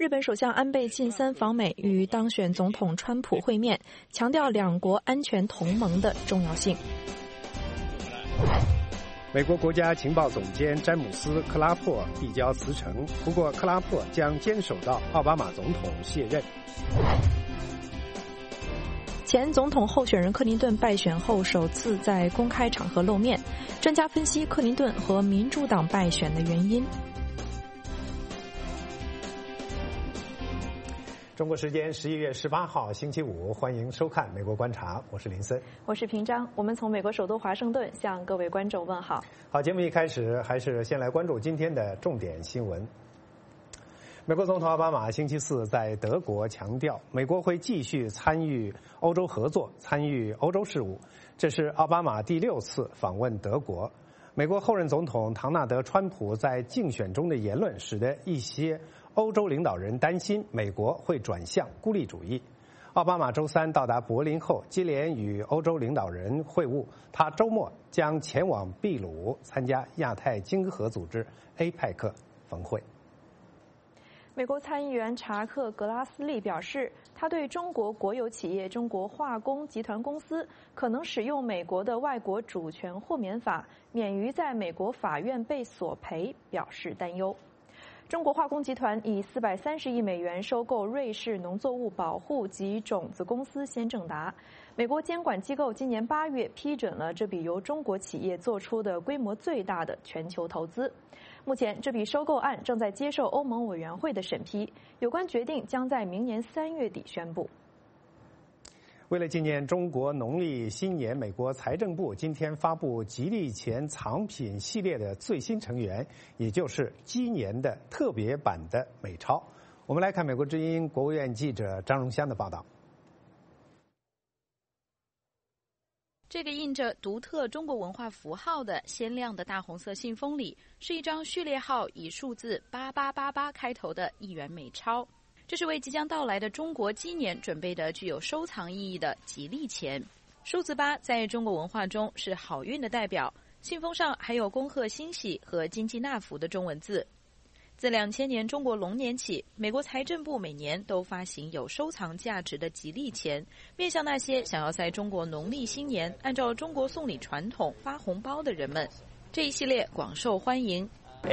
日本首相安倍晋三访美，与当选总统川普会面，强调两国安全同盟的重要性。 美国国家情报总监詹姆斯·克拉珀递交辞呈，不过克拉珀将坚守到奥巴马总统卸任。 前总统候选人克林顿败选后首次在公开场合露面，专家分析克林顿和民主党败选的原因。 中国时间11月18号星期五，欢迎收看《美国观察》，我是林森， 我是平章。我们从美国首都华盛顿向各位观众问好。 好，节目一开始还是先来关注今天的重点新闻。美国总统奥巴马星期四在德国强调，美国会继续参与欧洲合作，参与欧洲事务。这是奥巴马第6次访问德国。美国后任总统唐纳德·川普在竞选中的言论，使得一些欧洲领导人担心美国会转向孤立主义。奥巴马周三到达柏林后，接连与欧洲领导人会晤。他周末将前往秘鲁参加亚太经合组织 APEC 峰会。 美国参议员查克·格拉斯利表示，他对中国国有企业中国化工集团公司可能使用美国的外国主权豁免法，免于在美国法院被索赔表示担忧。中国化工集团以430亿美元收购瑞士农作物保护及种子公司先正达。美国监管机构今年8月批准了这笔由中国企业做出的规模最大的全球投资。目前，这笔收购案正在接受欧盟委员会的审批，有关决定将在明年3月底宣布。 为了纪念中国农历新年，美国财政部今天发布吉利钱藏品系列的最新成员，也就是鸡年的特别版的美钞。我们来看美国之音国务院记者张荣香的报道。 这个印着独特中国文化符号的鲜亮的大红色信封里，是一张序列号以数字8888开头的1元美钞。这是为即将到来的中国鸡年准备的具有收藏意义的吉利钱。数字8在中国文化中是好运的代表，信封上还有恭贺新喜和金鸡纳福的中文字。自2000年中国龙年起，美国财政部每年都发行有收藏价值的吉利钱，面向那些想要在中国农历新年按照中国送礼传统发红包的人们。这一系列广受欢迎。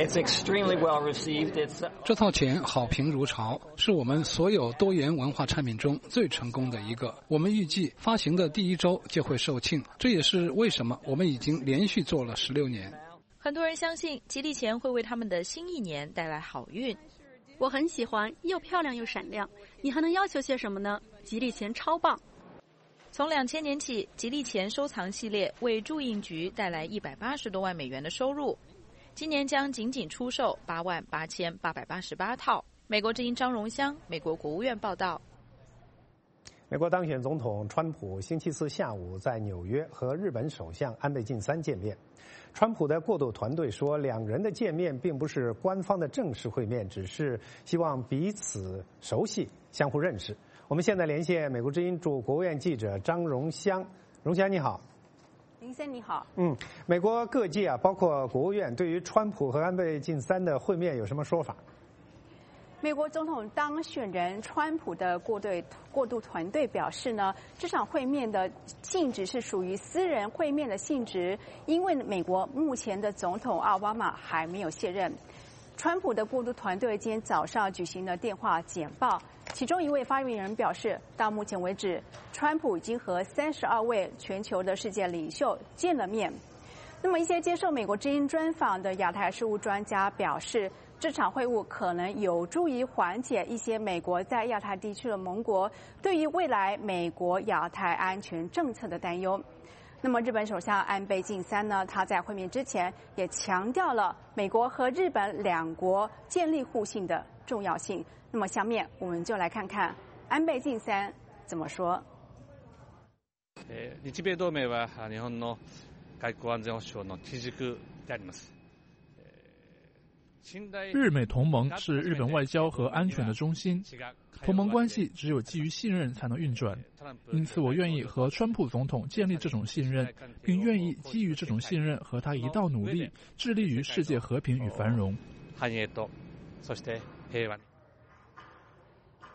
这套钱好评如潮，是我们所有多元文化产品中最成功的一个。我们预计发行的第1周就会售罄，这也是为什么我们已经连续做了16年。 很多人相信吉利钱会为他们的新一年带来好运。 我很喜欢，又漂亮又闪亮。你还能要求些什么呢？吉利钱超棒。 从2000年起，吉利钱收藏系列为驻印局带来180多万美元的收入。今年将仅仅出售88888套。美国之音张荣香，美国国务院报道。 美国当选总统川普星期四下午在纽约和日本首相安倍晋三见面。川普的过渡团队说，两人的见面并不是官方的正式会面，只是希望彼此熟悉、相互认识。我们现在连线美国之音驻国务院记者张荣香。荣香你好。 林森你好。 美国各界包括国务院对于川普和安倍晋三的会面有什么说法？ 美国总统当选人川普的过渡团队表示呢，这场会面的性质是属于私人会面的性质，因为美国目前的总统奥巴马还没有卸任。川普的过渡团队今天早上举行了电话简报，其中一位发言人表示，到目前为止，川普已经和32位全球的世界领袖见了面。那么一些接受美国之音专访的亚太事务专家表示，这场会晤可能有助于缓解一些美国在亚太地区的盟国对于未来美国亚太安全政策的担忧。那么日本首相安倍晋三呢，他在会面之前也强调了美国和日本两国建立互信的重要性。那么下面我们就来看看安倍晋三怎么说。 日米同盟は日本の外交安全保障の基軸であります。 日美同盟是日本外交和安全的中心，同盟关系只有基于信任才能运转，因此我愿意和川普总统建立这种信任，并愿意基于这种信任和他一道努力，致力于世界和平与繁荣。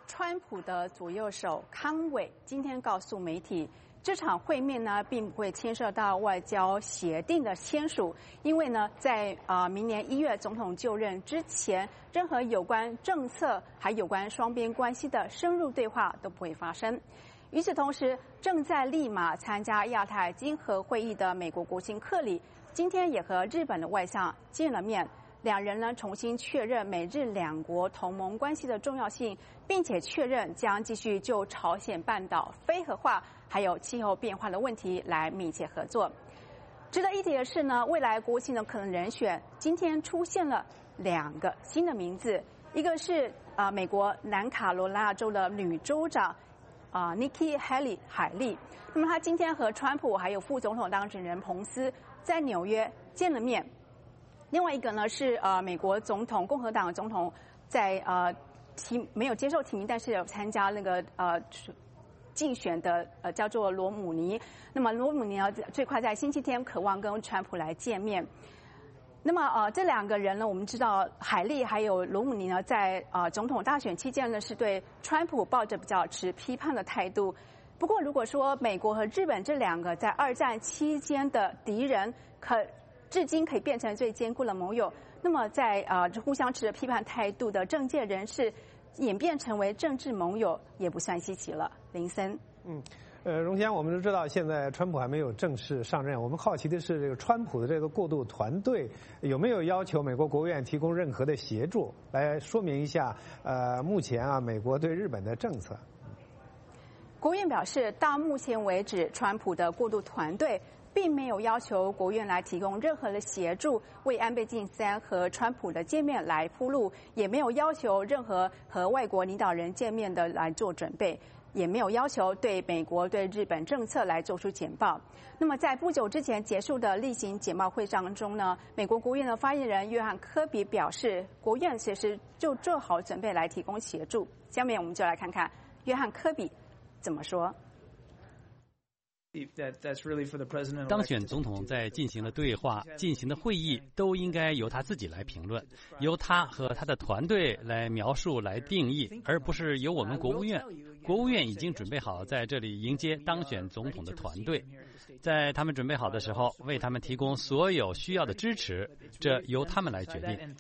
川普的左右手康伟今天告诉媒体，这场会面呢并不会牵涉到外交协定的签署，因为呢在明年1月总统就任之前，任何有关政策还有关双边关系的深入对话都不会发生。与此同时，正在利马参加亚太经合会议的美国国务卿克里，今天也和日本的外相见了面。两人呢重新确认美日两国同盟关系的重要性，并且确认将继续就朝鲜半岛非核化还有气候变化的问题来密切合作。值得一提的是呢，未来国务卿的可能人选今天出现了2个新的名字，一个是美国南卡罗来纳州的女州长Nikki Haley 海莉，那么她今天和川普还有副总统当选人彭斯在纽约见了面。另外一个呢是美国总统共和党总统在没有接受提名，但是有参加那个竞选的叫做罗姆尼。那么罗姆尼呢最快在星期天渴望跟川普来见面。那么这2个人呢，我们知道海莉还有罗姆尼呢，在总统大选期间呢是对川普抱着比较持批判的态度。不过如果说美国和日本这2个在2战期间的敌人至今可以变成最坚固的盟友，那么在互相持着批判态度的政界人士演变成为政治盟友也不算稀奇了。林森， 荣香，我们都知道现在川普还没有正式上任，我们好奇的是这个川普的这个过渡团队有没有要求美国国务院提供任何的协助，来说明一下目前美国对日本的政策。 国务院表示，到目前为止，川普的过渡团队并没有要求国务院来提供任何的协助，为安倍晋三和川普的见面来铺路，也没有要求任何和外国领导人见面的来做准备，也没有要求对美国对日本政策来做出简报。那么在不久之前结束的例行简报会当中呢，美国国务院的发言人约翰科比表示，国务院其实就做好准备来提供协助。下面我们就来看看约翰科比怎么说。 当选总统在进行的对话、进行的会议都应该由他自己来评论，由他和他的团队来描述、来定义，而不是由我们国务院。国务院已经准备好在这里迎接当选总统的团队，在他们准备好的时候，为他们提供所有需要的支持，这由他们来决定。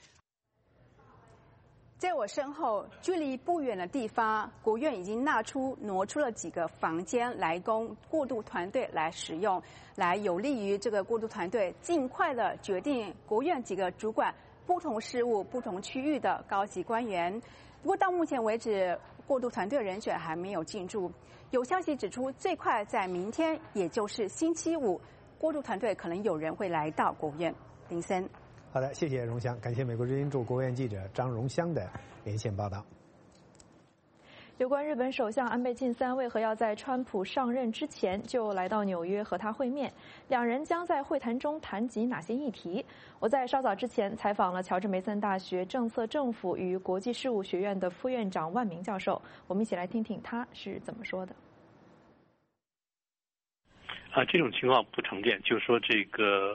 在我身后，距离不远的地方，国务院已经挪出了几个房间来供过渡团队来使用，来有利于这个过渡团队尽快的决定国务院几个主管不同事务、不同区域的高级官员。不过到目前为止，过渡团队人选还没有进驻。有消息指出，最快在明天，也就是星期5，过渡团队可能有人会来到国务院。林森。 好的，谢谢荣香，感谢美国之音驻国务院记者张荣香的连线报道。 有关日本首相安倍晋三为何要在川普上任之前就来到纽约和他会面，两人将在会谈中谈及哪些议题？我在稍早之前采访了乔治梅森大学政策政府与国际事务学院的副院长万明教授，我们一起来听听他是怎么说的。 这种情况不常见，就是说这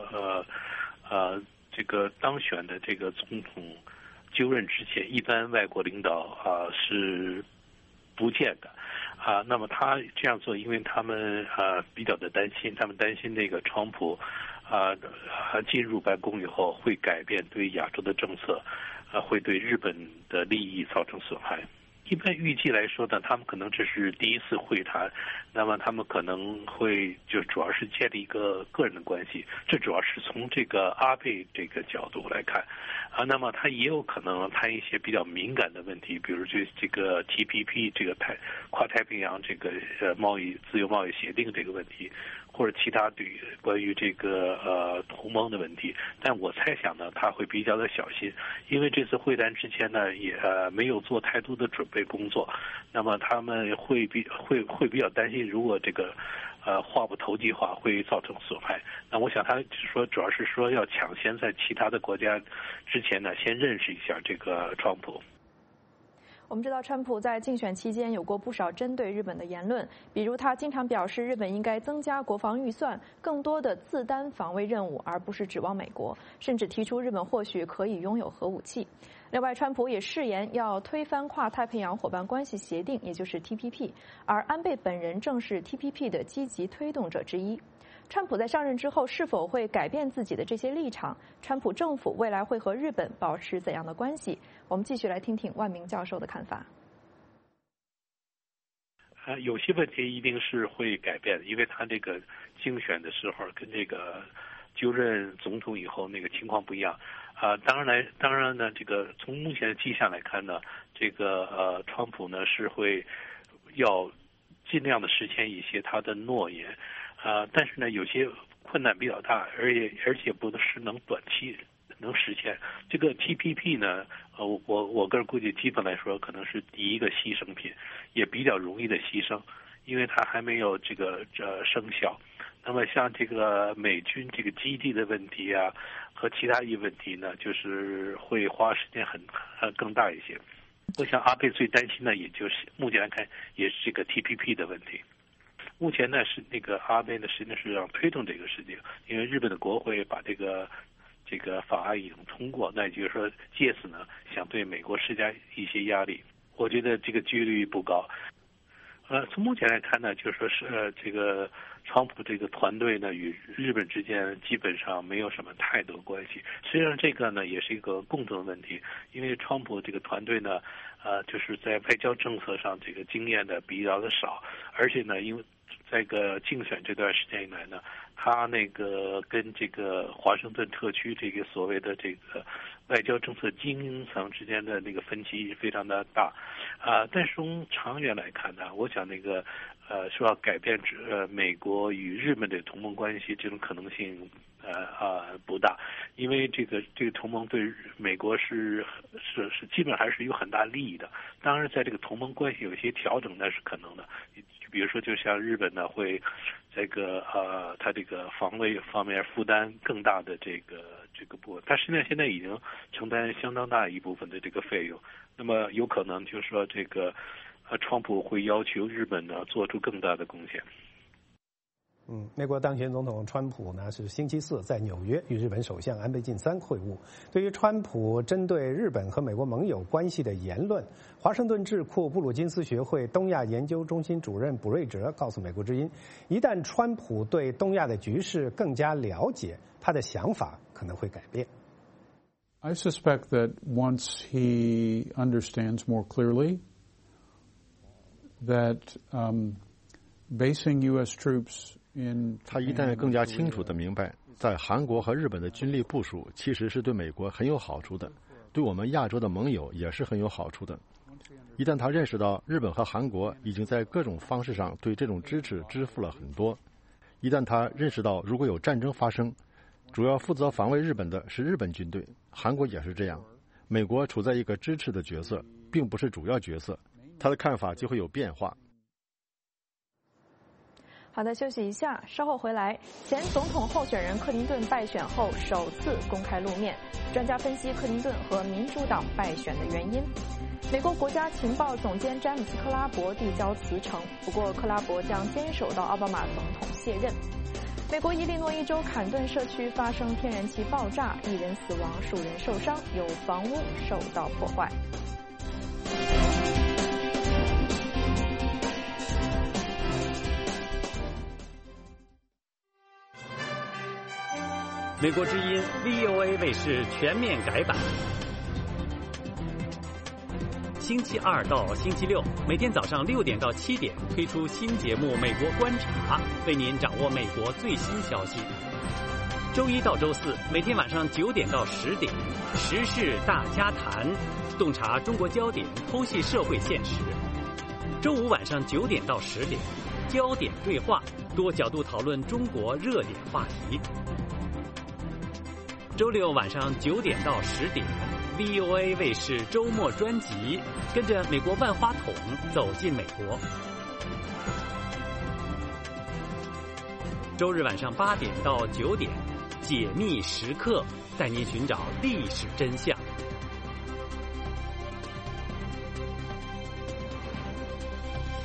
个当选的这个总统就任之前，一般外国领导是不见的那么他这样做，因为他们比较的担心，他们担心那个川普进入白宫以后会改变对亚洲的政策，会对日本的利益造成损害。一般预计来说呢，他们可能这是第一次会谈，那么他们可能会就主要是建立一个个人的关系，这主要是从这个阿贝这个角度来看那么他也有可能谈一些比较敏感的问题，比如这个 TPP 这个跨太平洋这个自由贸易协定这个问题，或者其他对关于这个同盟的问题。但我猜想呢，他会比较的小心，因为这次会谈之前呢也没有做太多的准备工作，那么他们会比较担心，如果这个话不投机化会造成损害。那我想他说主要是说要抢先在其他的国家之前呢，先认识一下这个川普。 我们知道，川普在竞选期间有过不少针对日本的言论，比如他经常表示日本应该增加国防预算，更多的自担防卫任务，而不是指望美国，甚至提出日本或许可以拥有核武器。另外，川普也誓言要推翻跨太平洋伙伴关系协定，也就是 TPP， 而安倍本人正是 TPP 的积极推动者之一。川普在上任之后是否会改变自己的这些立场？川普政府未来会和日本保持怎样的关系？我们继续来听听万明教授的看法。 有些问题一定是会改变的，因为他这个竞选的时候跟这个就任总统以后那个情况不一样。当然呢，这个从目前的迹象来看呢，这个川普呢是会要尽量的实现一些他的诺言。但是呢，有些困难比较大，而且不是能短期能实现。这个 TPP 呢，我个人估计，基本来说可能是第一个牺牲品，也比较容易的牺牲，因为它还没有这个生效。那么像这个美军这个基地的问题啊，和其他一些问题呢，就是会花时间更大一些。我想阿贝最担心的，也就是目前来看，也是这个 TPP 的问题。目前呢是那个阿贝呢实际上是要推动这个事情，因为日本的国会把这个法案已经通过，那也就是说借此呢想对美国施加一些压力，我觉得这个几率不高。从目前来看呢，就说是这个川普这个团队呢与日本之间基本上没有什么太多关系。实际上这个呢也是一个共同的问题，因为川普这个团队呢就是在外交政策上这个经验的比较的少，而且呢因为这个竞选这段时间以来呢，他那个跟这个华盛顿特区这个所谓的这个外交政策精英层之间的那个分歧非常的大，但是从长远来看呢，我想那个说要改变美国与日本的同盟关系这种可能性不大，因为这个同盟对美国是基本还是有很大利益的。当然，在这个同盟关系有一些调整那是可能的，比如说就像日本呢会这个它这个防卫方面负担更大的这个部分，它实际上现在已经承担相当大一部分的这个费用，那么有可能就是说这个川普会要求日本呢做出更大的贡献。 美国当选总统川普呢是星期四在纽约与日本首相安倍晋三会晤。对于川普针对日本和美国盟友关系的言论，华盛顿智库布鲁金斯学会东亚研究中心主任卜瑞哲告诉美国之音，一旦川普对东亚的局势更加了解，他的想法可能会改变。 I suspect that once he understands more clearly that basing U.S. troops 他一旦更加清楚地明白，在韩国和日本的军力部署其实是对美国很有好处的，对我们亚洲的盟友也是很有好处的。一旦他认识到日本和韩国已经在各种方式上对这种支持支付了很多，一旦他认识到如果有战争发生，主要负责防卫日本的是日本军队，韩国也是这样，美国处在一个支持的角色，并不是主要角色，他的看法就会有变化。 好的，休息一下，稍后回来。前总统候选人克林顿败选后首次公开露面，专家分析克林顿和民主党败选的原因。美国国家情报总监詹姆斯·克拉伯递交辞呈，不过克拉伯将坚守到奥巴马总统卸任。美国伊利诺伊州坎顿社区发生天然气爆炸，1人死亡，数人受伤，有房屋受到破坏。 美国之音 VOA 卫视全面改版，星期二到星期六每天早上6点到7点推出新节目《美国观察》，为您掌握美国最新消息。周一到周四每天晚上9点到10点，时事大家谈，洞察中国焦点，剖析社会现实。周五晚上9点到10点，焦点对话，多角度讨论中国热点话题。周六晚上9点到10点 ，VOA 卫视周末专辑，跟着美国万花筒走进美国。周日晚上8点到9点，解密时刻，带您寻找历史真相。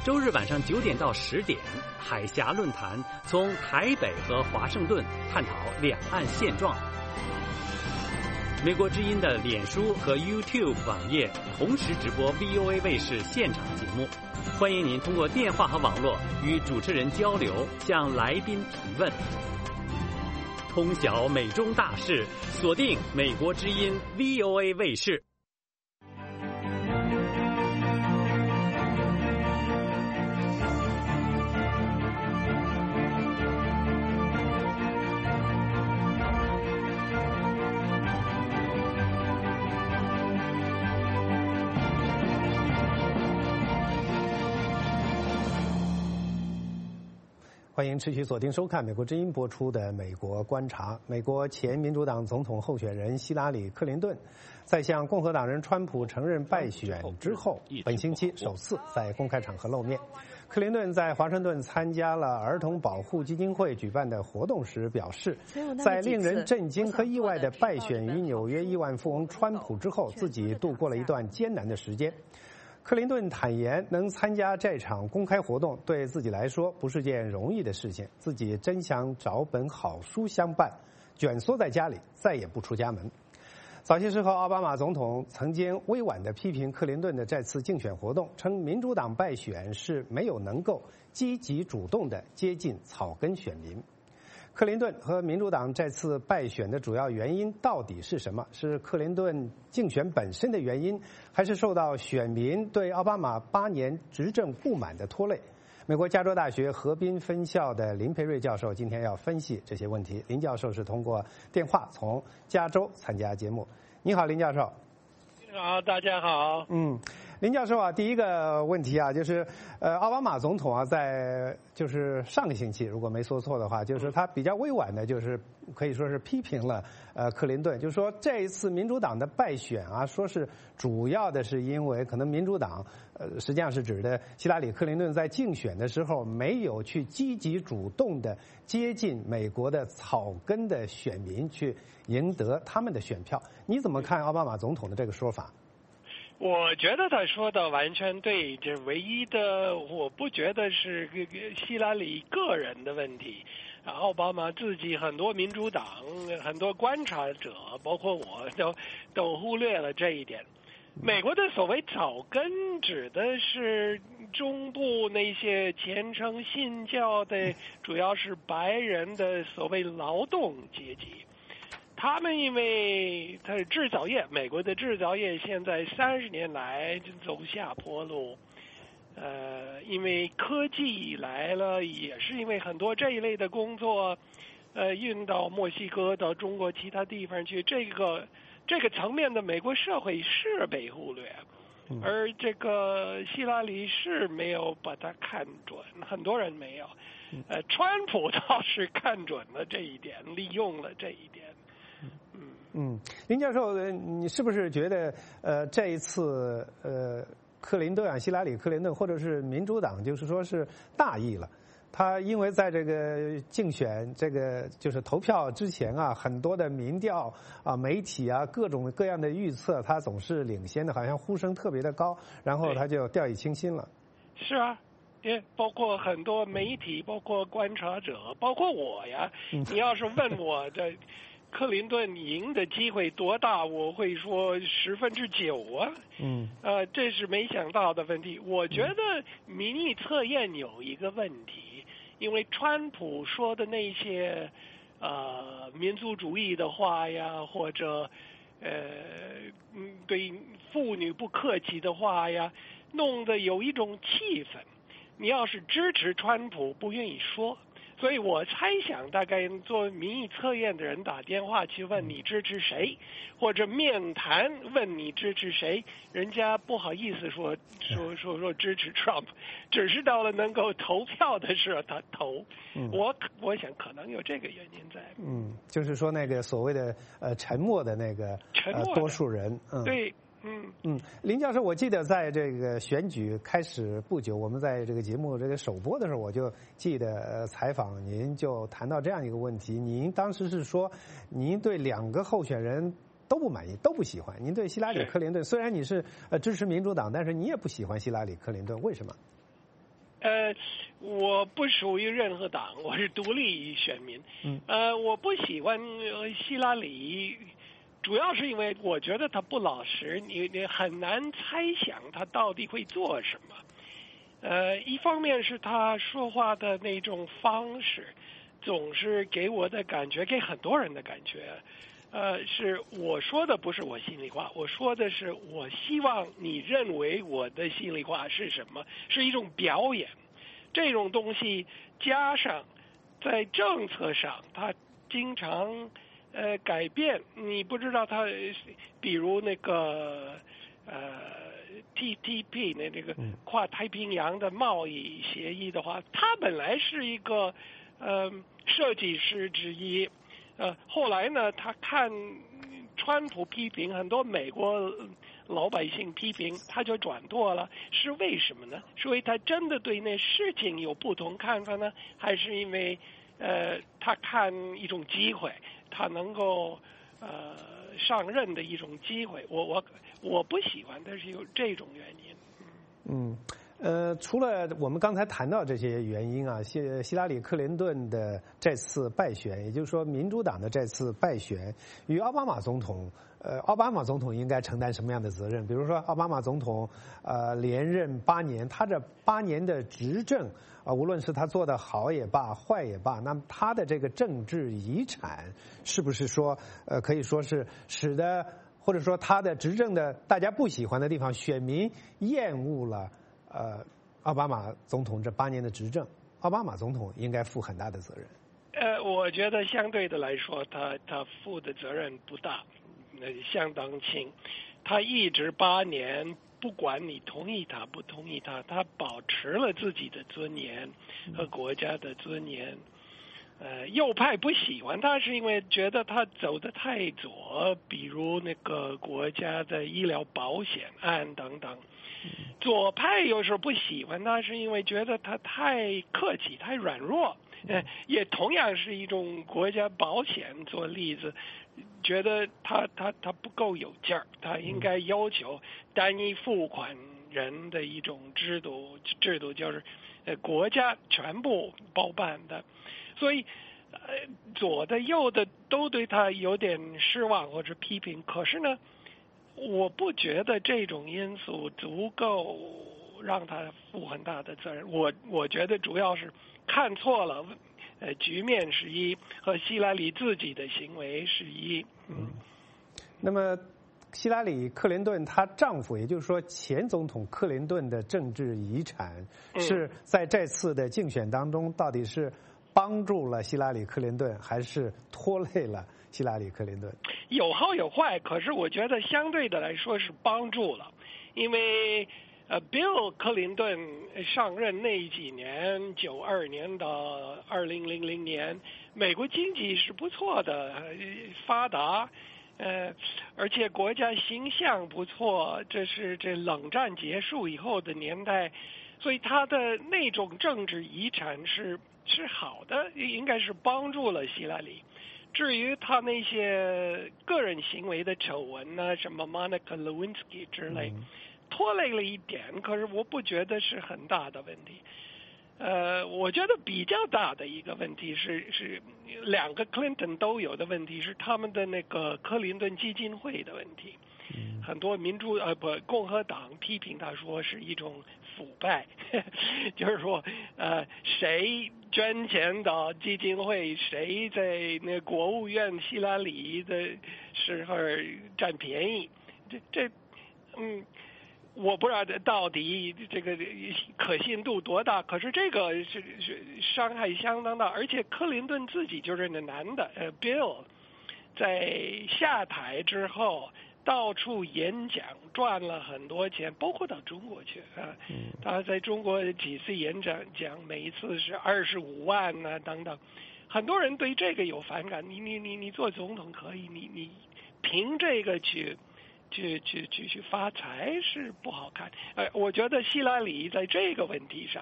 周日晚上9点到10点，海峡论坛从台北和华盛顿探讨两岸现状。美国之音的脸书和 YouTube 网页同时直播 VOA 卫视现场节目，欢迎您通过电话和网络与主持人交流，向来宾提问。通晓美中大事，锁定美国之音 VOA 卫视。 欢迎持续锁定收看美国之音播出的《美国观察》。美国前民主党总统候选人希拉里·克林顿在向共和党人川普承认败选之后，本星期首次在公开场合露面。克林顿在华盛顿参加了儿童保护基金会举办的活动时表示，在令人震惊和意外的败选于纽约亿万富翁川普之后，自己度过了一段艰难的时间。克林顿坦言，能参加这场公开活动对自己来说不是件容易的事情，自己真想找本好书相伴，蜷缩在家里，再也不出家门。早些时候，奥巴马总统曾经委婉地批评克林顿的这次竞选活动，称民主党败选是没有能够积极主动地接近草根选民。克林顿和民主党这次败选的主要原因到底是什么？是克林顿竞选本身的原因，还是受到选民对奥巴马8年执政不满的拖累？美国加州大学河滨分校的林培瑞教授今天要分析这些问题。林教授是通过电话从加州参加节目。你好，林教授。 好，大家好。 林教授啊，第一个问题啊，就是奥巴马总统啊，在就是上个星期，如果没说错的话，就是他比较委婉的，就是可以说是批评了克林顿，就是说这一次民主党的败选啊，说是主要的是因为可能民主党实际上是指的希拉里·克林顿在竞选的时候没有去积极主动的接近美国的草根的选民，去赢得他们的选票。你怎么看奥巴马总统的这个说法？ 我觉得他说的完全对，这唯一的我不觉得是希拉里个人的问题，奥巴马自己很多民主党很多观察者，包括我都忽略了这一点。美国的所谓草根指的是中部那些虔诚信教的，主要是白人的所谓劳动阶级。他们因为他是制造业，美国的制造业现在30年来就走下坡路，因为科技来了，也是因为很多这一类的工作，运到墨西哥、到中国其他地方去，这个层面的美国社会是被忽略，而这个希拉里是没有把它看准，很多人没有，川普倒是看准了这一点，利用了这一点。 林教授，你是不是觉得这一次克林顿啊，希拉里·克林顿或者是民主党，就是说是大意了？他因为在这个竞选这个就是投票之前啊，很多的民调啊、媒体啊各种各样的预测，他总是领先的，好像呼声特别的高，然后他就掉以轻心了。 是啊。也包括很多媒体，包括观察者，包括我呀。你要是问我这克林顿赢的机会多大，我会说9%啊。这是没想到的问题。我觉得民意测验有一个问题，因为川普说的那些民族主义的话呀，或者对妇女不客气的话呀，弄得有一种气氛。你要是支持川普，不愿意说，所以我猜想，大概做民意测验的人打电话去问你支持谁，或者面谈问你支持谁，人家不好意思说支持 Trump， 只是到了能够投票的时候他投。我想可能有这个原因在。 就是说那个所谓的沉默的那个多数人。 对。 林教授，我记得在这个选举开始不久，我们在这个节目这个首播的时候，我就记得采访您，就谈到这样一个问题。您当时是说，您对2个候选人都不满意，都不喜欢。您对希拉里·克林顿，虽然你是支持民主党，但是你也不喜欢希拉里·克林顿，为什么？ 我不属于任何党，我是独立选民。我不喜欢希拉里，主要是因为我觉得他不老实，你很难猜想他到底会做什么。一方面是他说话的那种方式，总是给我的感觉，给很多人的感觉，是我说的不是我心里话，我说的是我希望你认为我的心里话是什么，是一种表演。这种东西加上在政策上，他经常改变，你不知道他，比如那个TPP 那个跨太平洋的贸易协议的话，他本来是一个设计师之一，后来呢，他看川普批评，很多美国老百姓批评，他就转舵了，是为什么呢？是因为他真的对那事情有不同看法呢，还是因为他看一种机会，他能够上任的一种机会？我不喜欢，但是有这种原因。 除了我们刚才谈到这些原因啊，希拉里·克林顿的这次败选，也就是说民主党的这次败选，与奥巴马总统，奥巴马总统应该承担什么样的责任？比如说，奥巴马总统连任8年，他这8年的执政无论是他做得好也罢，坏也罢，那么他的这个政治遗产是不是说可以说是使得，或者说他的执政的大家不喜欢的地方，选民厌恶了奥巴马总统这8年的执政，奥巴马总统应该负很大的责任。 我觉得相对的来说，他负的责任不大，相当轻。他一直8年，不管你同意他不同意他，他保持了自己的尊严和国家的尊严。右派不喜欢他，是因为觉得他走得太左，比如那个国家的医疗保险案等等。左派有时候不喜欢他，是因为觉得他太客气、太软弱。也同样是一种国家保险做例子，觉得他不够有劲儿，他应该要求单一付款人的一种制度就是国家全部包办的。所以左的右的都对他有点失望或者批评，可是呢，我不觉得这种因素足够让他负很大的责任。我觉得主要是看错了，局面是一，和希拉里自己的行为是一。 那么希拉里·克林顿她丈夫，也就是说前总统克林顿的政治遗产，是在这次的竞选当中到底是帮助了希拉里·克林顿，还是拖累了希拉里·克林顿？ 有好有坏，可是我觉得相对的来说是帮助了，因为Bill 克林顿上任那几年，92年到2000年，美国经济是不错的，发达，而且国家形象不错，这是冷战结束以后的年代，所以他的那种政治遗产是好的，应该是帮助了希拉里。至于他那些个人行为的丑闻呢，什么 Monica Lewinsky 之类，拖累了一点，可是我不觉得是很大的问题。我觉得比较大的一个问题是两个 Clinton 都有的问题，是他们的那个克林顿基金会的问题。很多共和党批评他说是一种腐败，就是说谁捐钱到基金会，谁在那国务院希拉里的时候占便宜，我不知道到底这个可信度多大，可是这个是伤害相当大，而且克林顿自己就是那男的Bill 在下台之后到处演讲，赚了很多钱，包括到中国去啊。他在中国几次演讲，每一次是25万啊等等。很多人对这个有反感，你做总统可以，你凭这个去发财是不好看。我觉得希拉里在这个问题上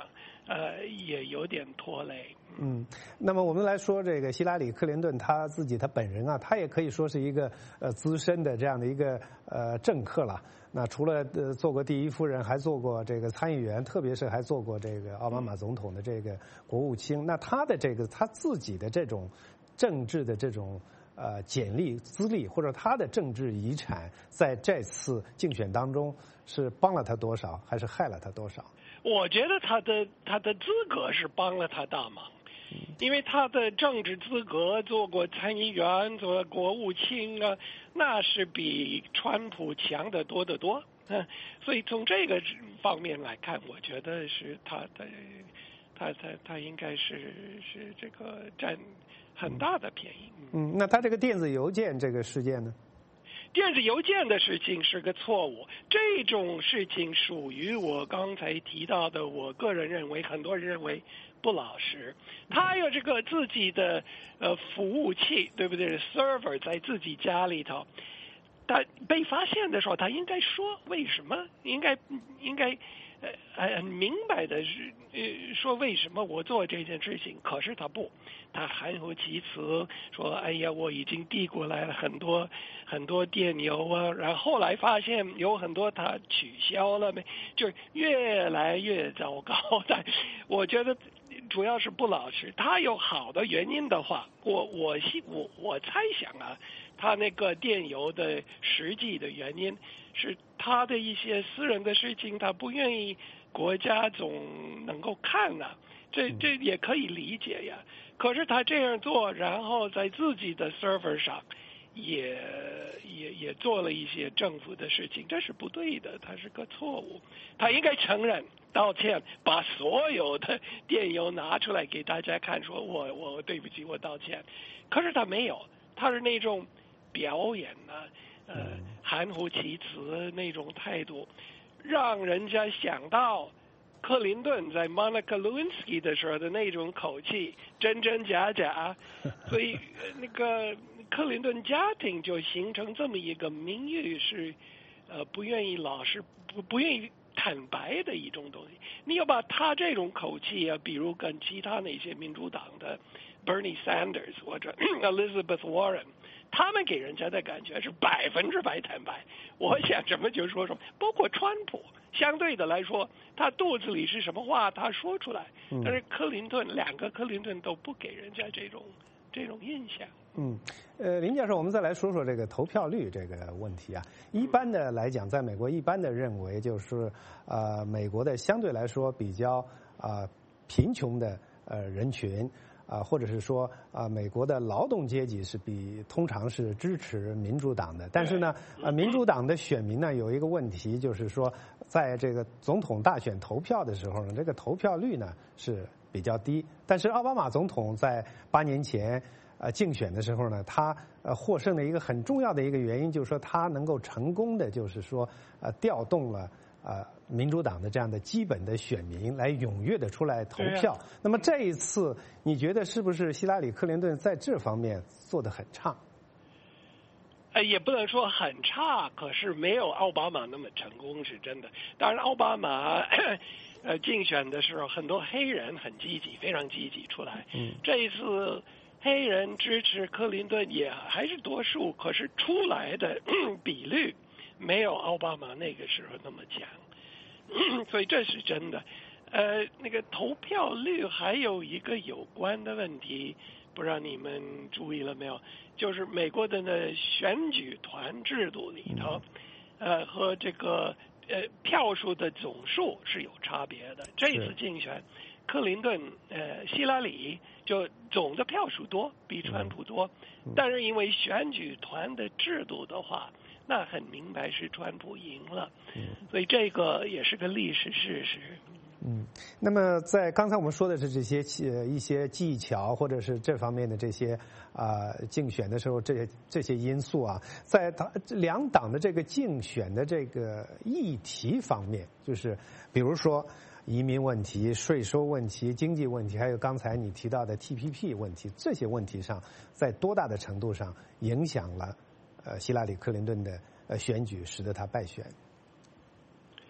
也有点拖累。 那么我们来说这个希拉里·克林顿他本人啊，他也可以说是一个资深的这样的一个政客了。那除了做过第一夫人，还做过这个参议员，特别是还做过这个奥巴马总统的这个国务卿。那他自己的这种政治的这种简历资历，或者他的政治遗产，在这次竞选当中是帮了他多少，还是害了他多少？ 我觉得他的资格是帮了他大忙。因为他的政治资格做过参议员，做国务卿啊，那是比川普强得多得多。所以从这个方面来看，我觉得是他应该是这个占很大的便宜。 那他这个电子邮件这个事件呢？ 电子邮件的事情是个错误，这种事情属于我刚才提到的，我个人认为，很多人认为不老实。他有这个自己的服务器，对不对 ？server 在自己家里头，他被发现的时候，他应该说为什么，应该很明白的说为什么我做这件事情，可是他不，他含糊其辞说，哎呀，我已经递过来了很多电邮啊，然后后来发现有很多他取消了，就是越来越糟糕。但我觉得主要是不老实。他有好的原因的话，我猜想啊，他那个电邮的实际的原因是他的一些私人的事情，他不愿意国家总能够看啊，这也可以理解呀。可是他这样做，然后在自己的 server 上也做了一些政府的事情，这是不对的，他是个错误。他应该承认道歉，把所有的电邮拿出来给大家看，说我对不起，我道歉。可是他没有，他是那种表演啊，含糊其辞那种态度，让人家想到克林顿在 Monica Lewinsky 的时候的那种口气，真真假假，所以那个克林顿家庭就形成这么一个名誉是不愿意老实，不愿意坦白的一种东西。你要把他这种口气啊，比如跟其他那些民主党的 Bernie Sanders 或者 Elizabeth Warren， 他们给人家的感觉是100%坦白。我想什么就说什么，包括川普，相对的来说，他肚子里是什么话他说出来，但是两个克林顿都不给人家这种印象。 林教授，我们再来说说这个投票率这个问题啊。一般的来讲，在美国一般的认为就是美国的相对来说比较贫穷的人群或者是说美国的劳动阶级是通常是支持民主党的。但是呢民主党的选民呢有一个问题，就是说在这个总统大选投票的时候呢，这个投票率呢是比较低。但是奥巴马总统在8年前竞选的时候呢，他获胜的一个很重要的一个原因，就是说他能够成功的，就是说调动了民主党的这样的基本的选民来踊跃的出来投票。那么这一次，你觉得是不是希拉里·克林顿在这方面做得很差？ 也不能说很差，可是没有奥巴马那么成功，是真的。当然，奥巴马竞选的时候，很多黑人很积极，非常积极出来。这一次黑人支持克林顿也还是多数，可是出来的比率没有奥巴马那个时候那么强，所以这是真的。那个投票率还有一个有关的问题，不知道你们注意了没有？就是美国的呢选举团制度里头，和这个票数的总数是有差别的。这次竞选，克林顿希拉里就总的票数多，比川普多，但是因为选举团的制度的话，那很明白是川普赢了，所以这个也是个历史事实。 那么在刚才我们说的是这些一些技巧或者是这方面的这些竞选的时候这些因素啊，在两党的这个竞选的这个议题方面，就是比如说移民问题、税收问题、经济问题，还有刚才你提到的 TPP 问题，这些问题上，在多大的程度上影响了希拉里·克林顿的选举，使得他败选？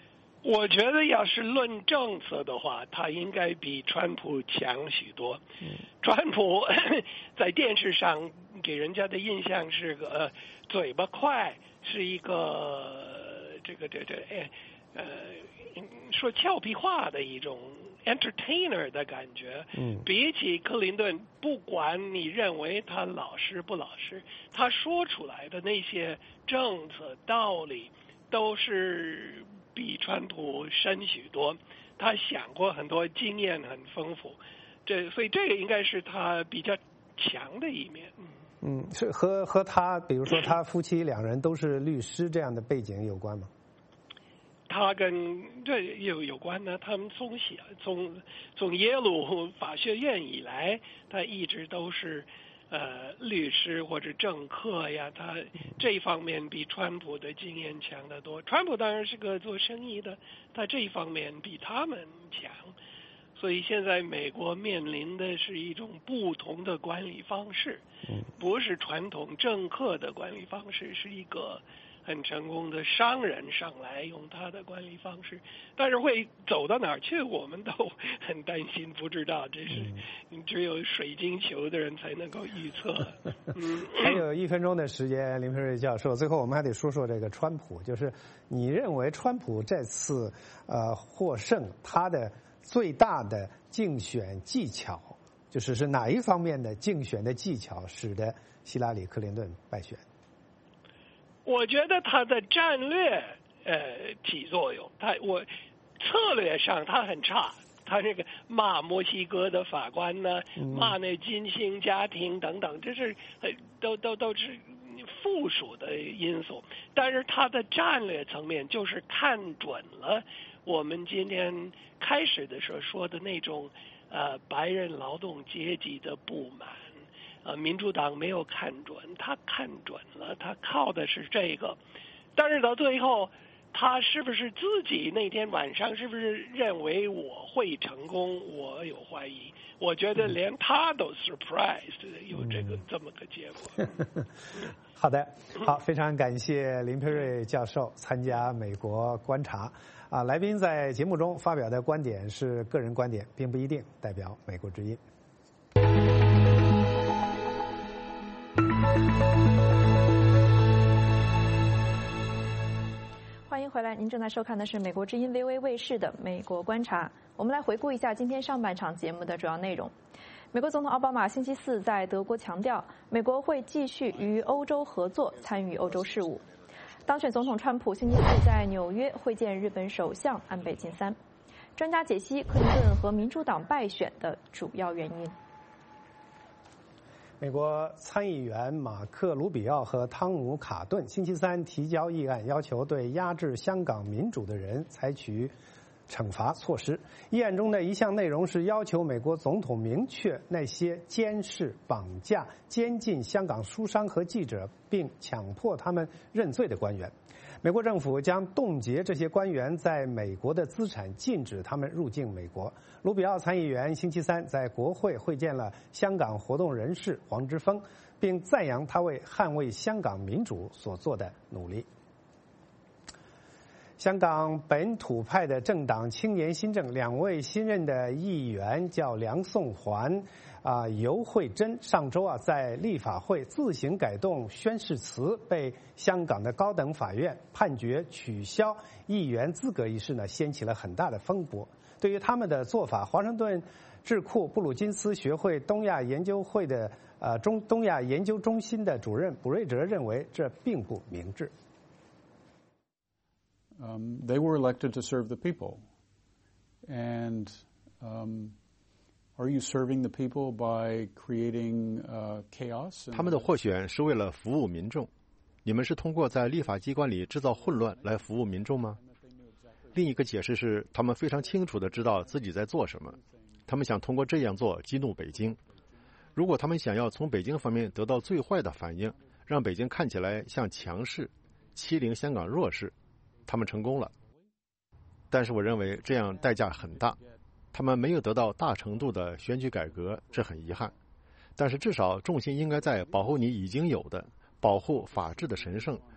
我觉得要是论政策的话，他应该比川普强许多。川普在电视上给人家的印象是个嘴巴快，是一个说俏皮话的一种 entertainer 的感觉。比起克林顿，不管你认为他老实不老实，他说出来的那些政策道理都是比川普深许多，他想过很多，经验很丰富，所以这个应该是他比较强的一面。 是和他，比如说他夫妻两人都是律师这样的背景有关吗？ 他跟这有关呢。他们从耶鲁法学院以来，他一直都是律师或者政客呀，他这一方面比川普的经验强得多。川普当然是个做生意的，他这一方面比他们强。所以现在美国面临的是一种不同的管理方式，不是传统政客的管理方式，是一个很成功的商人上来用他的管理方式，但是会走到哪儿去，我们都很担心，不知道，这是只有水晶球的人才能够预测。 还有1分钟的时间，林培瑞教授，最后我们还得说说这个川普，就是你认为川普这次获胜，他的最大的竞选技巧，是哪一方面的竞选的技巧使得希拉里·克林顿败选？ 我觉得他的战略起作用，策略上他很差，他这个骂墨西哥的法官呢，骂那金星家庭等等，这是都是附属的因素。但是他的战略层面就是看准了我们今天开始的时候说的那种白人劳动阶级的不满。民主党没有看准，他看准了，他靠的是这个。但是到最后，他是不是自己那天晚上是不是认为我会成功，我有怀疑。我觉得连他都 surprised 有这么个结果。 好的，好，非常感谢林培瑞教授参加美国观察。来宾在节目中发表的观点是个人观点，并不一定代表美国之音。 欢迎回来，您正在收看的是美国之音 VOA 卫视的美国观察。我们来回顾一下今天上半场节目的主要内容。美国总统奥巴马星期4在德国强调，美国会继续与欧洲合作，参与欧洲事务。当选总统川普星期4在纽约会见日本首相安倍晋三。专家解析克林顿和民主党败选的主要原因。 美国参议员马克·卢比奥和汤姆·卡顿星期3提交议案，要求对压制香港民主的人采取惩罚措施。议案中的一项内容是要求美国总统明确那些监视、绑架、监禁香港书商和记者，并强迫他们认罪的官员。美国政府将冻结这些官员在美国的资产，禁止他们入境美国。卢比奥参议员星期3在国会会见了香港活动人士黄之锋，并赞扬他为捍卫香港民主所做的努力。香港本土派的政党青年新政2位新任的议员叫梁颂环、尤惠珍，上周在立法会自行改动宣誓词，被香港的高等法院判决取消议员资格一事呢，掀起了很大的风波。对于他们的做法，华盛顿智库布鲁金斯学会东亚研究会的东亚研究中心的主任卜瑞哲认为，这并不明智。 They were elected to serve the people, and are you serving the people by creating chaos? 他们的获选是为了服务民众，你们是通过在立法机关里制造混乱来服务民众吗？另一个解释是，他们非常清楚地知道自己在做什么，他们想通过这样做激怒北京。如果他们想要从北京方面得到最坏的反应，让北京看起来像强势，欺凌香港弱势，他们成功了。但是我认为这样代价很大，他们没有得到大程度的选举改革，这很遗憾。但是至少重心应该在保护你已经有的，保护法治的神圣，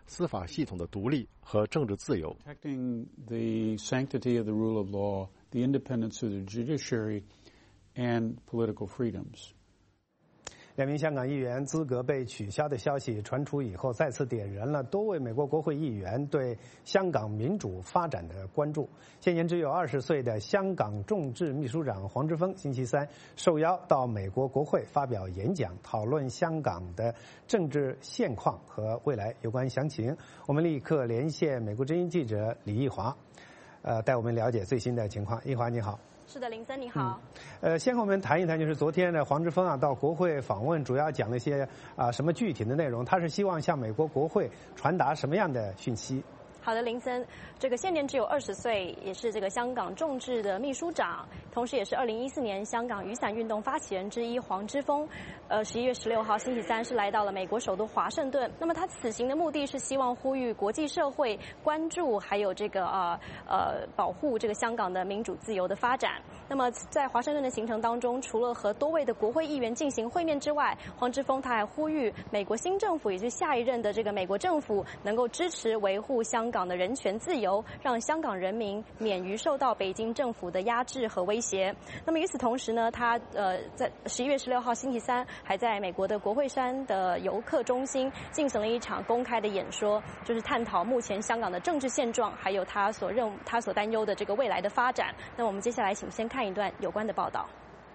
司法系统的独立和政治自由。 Protecting the sanctity of the rule of law, the independence of the judiciary, and political freedoms. 2名香港议员资格被取消的消息传出以后，再次点燃了多位美国国会议员对香港民主发展的关注。现年只有20岁的香港众志秘书长黄之锋星期三受邀到美国国会发表演讲，讨论香港的政治现况和未来有关详情。我们立刻连线美国之音记者李义华，带我们了解最新的情况。义华你好。 是的，林森你好。 先和我们谈一谈，就是昨天的黄之锋到国会访问，主要讲了一些什么具体的内容？他是希望向美国国会传达什么样的讯息？ 好的，林森，这个现年只有20岁，也是这个香港众志的秘书长，同时也是2014年香港雨伞运动发起人之一黄之锋。11月16号星期三是来到了美国首都华盛顿。那么他此行的目的是希望呼吁国际社会关注，还有这个保护这个香港的民主自由的发展。那么在华盛顿的行程当中，除了和多位的国会议员进行会面之外，黄之锋他还呼吁美国新政府，也就是下一任的这个美国政府，能够支持维护香港的人权自由，让香港人民免于受到北京政府的压制和威胁。那么与此同时呢，他在11月16号星期三还在美国的国会山的游客中心进行了一场公开的演说，就是探讨目前香港的政治现状，还有他所担忧的这个未来的发展。那我们接下来请先看一段有关的报道。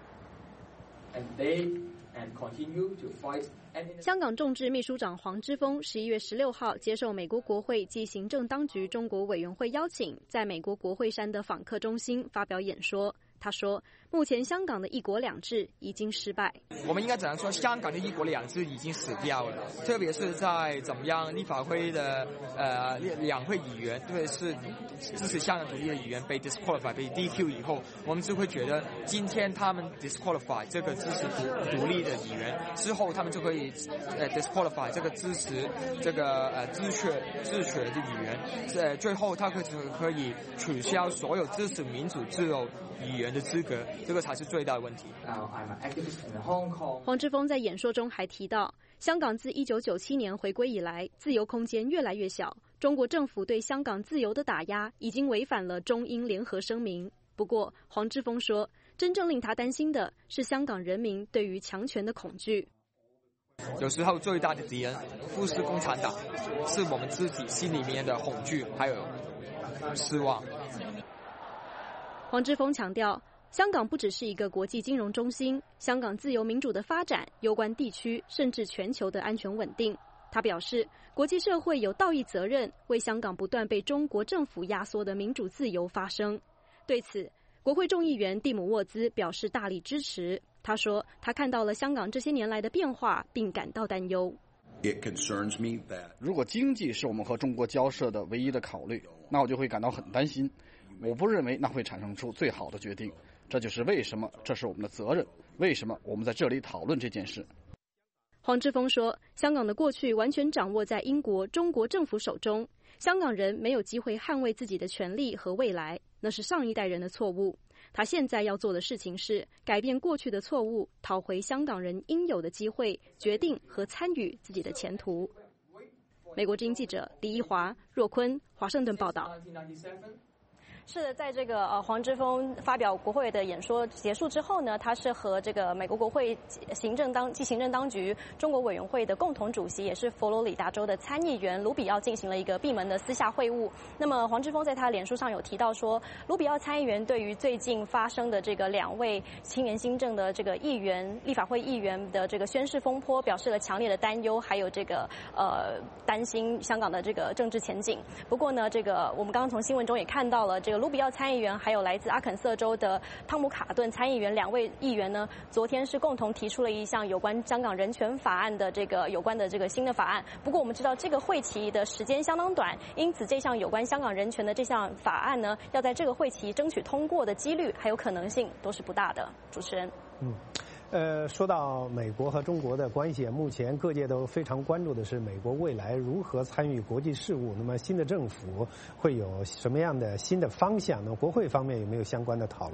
香港众志秘书长黄之锋11月16号接受美国国会及行政当局中国委员会邀请，在美国国会山的访客中心发表演说。他说，目前香港的一国两制已经失败。 我们应该只能说，香港的一国两制已经死掉了。特别是在怎么样立法会的两会议员，特别是支持香港独立的议员被 disqualify 被 DQ 以后，我们就会觉得，今天他们 disqualify 这个支持独立的议员之后，他们就可以disqualify 这个支持这个自学的议员，最后他可以取消所有支持民主自由议员的资格，这个才是最大的问题。 黄之锋在演说中还提到，香港自1997年回归以来，自由空间越来越小，中国政府对香港自由的打压已经违反了中英联合声明。不过，黄之锋说，真正令他担心的是香港人民对于强权的恐惧。 有时候最大的敌人不是共产党，是我们自己心里面的恐惧还有失望。 黄之锋强调，香港不只是一个国际金融中心，香港自由民主的发展攸关地区甚至全球的安全稳定。他表示，国际社会有道义责任为香港不断被中国政府压缩的民主自由发声。对此，国会众议员蒂姆沃兹表示大力支持。他说，他看到了香港这些年来的变化，并感到担忧。 如果经济是我们和中国交涉的唯一的考虑，那我就会感到很担心。我不认为那会产生出最好的决定，这就是为什么这是我们的责任，为什么我们在这里讨论这件事。 黄之锋说，香港的过去完全掌握在英国、中国政府手中，香港人没有机会捍卫自己的权利和未来，那是上一代人的错误。他现在要做的事情是改变过去的错误，讨回香港人应有的机会，决定和参与自己的前途。美国之音记者李一华、若坤，华盛顿报道。是的，在这个黄之锋发表国会的演说结束之后呢，他是和这个美国国会行政当局中国委员会的共同主席，也是佛罗里达州的参议员卢比奥进行了一个闭门的私下会晤。那么黄之锋在他的脸书上有提到说，卢比奥参议员对于最近发生的这个2位青年新政的这个立法会议员的这个宣誓风波表示了强烈的担忧，还有这个担心香港的这个政治前景。不过呢，这个我们刚刚从新闻中也看到了，这个卢比奥参议员还有来自阿肯色州的汤姆卡顿参议员2位议员呢，昨天是共同提出了一项有关香港人权法案的有关的这个新的法案。不过我们知道这个会期的时间相当短，因此这项有关香港人权的这项法案呢，要在这个会期争取通过的几率还有可能性都是不大的。主持人。 说到美国和中国的关系，目前各界都非常关注的是美国未来如何参与国际事务。那么新的政府会有什么样的新的方向呢？国会方面有没有相关的讨论？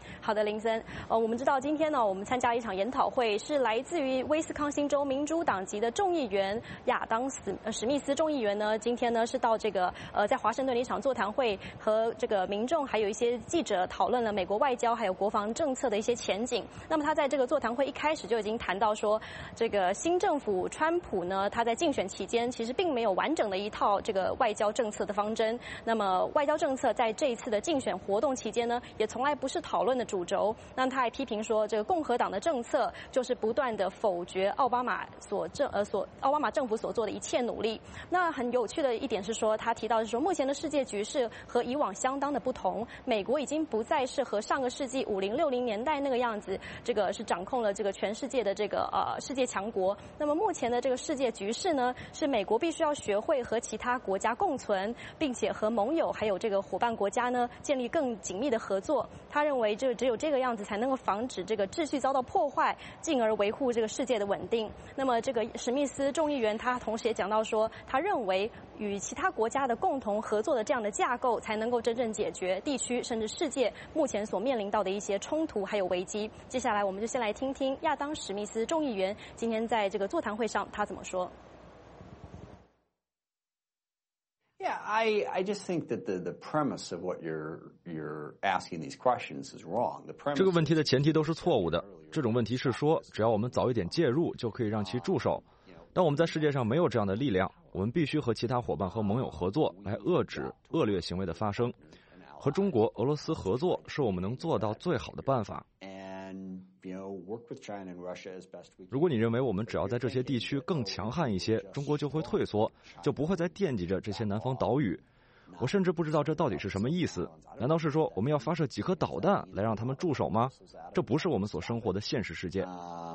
好的，林森，我们知道今天呢，我们参加一场研讨会，是来自于威斯康星州民主党籍的众议员亚当史密斯众议员呢，今天呢是到这个在华盛顿的一场座谈会，和这个民众还有一些记者讨论了美国外交还有国防政策的一些前景。那么他在这个座谈会一开始就已经谈到说，这个新政府川普呢，他在竞选期间其实并没有完整的一套这个外交政策的方针。那么外交政策在这一次的竞选活动期间呢，也从来不是讨论的主轴。那他还批评说，这个共和党的政策就是不断的否决奥巴马政府所做的一切努力。那很有趣的一点是说，他提到是说，目前的世界局势和以往相当的不同，美国已经不再是和上个世纪50、60年代那个样子，这个是掌控了这个全世界的这个世界强国。那么目前的这个世界局势呢，是美国必须要学会和其他国家共存，并且和盟友还有这个伙伴国家呢建立更紧密的合作。他认为只有这个样子才能够防止这个秩序遭到破坏，进而维护这个世界的稳定。那么这个史密斯众议员他同时也讲到说，他认为与其他国家的共同合作的这样的架构，才能够真正解决地区甚至世界目前所面临到的一些冲突还有危机。接下来我们就先来听听亚当史密斯众议员今天在这个座谈会上他怎么说。 Yeah, I just think that the premise of what you're asking these questions is wrong. 这个问题的前提都是错误的。这种问题是说，只要我们早一点介入，就可以让其驻守。但我们在世界上没有这样的力量，我们必须和其他伙伴和盟友合作，来遏制恶劣行为的发生。和中国、俄罗斯合作是我们能做到最好的办法。如果你认为我们只要在这些地区更强悍一些，中国就会退缩，就不会再惦记着这些南方岛屿。我甚至不知道这到底是什么意思？难道是说我们要发射几颗导弹来让他们驻守吗？这不是我们所生活的现实世界。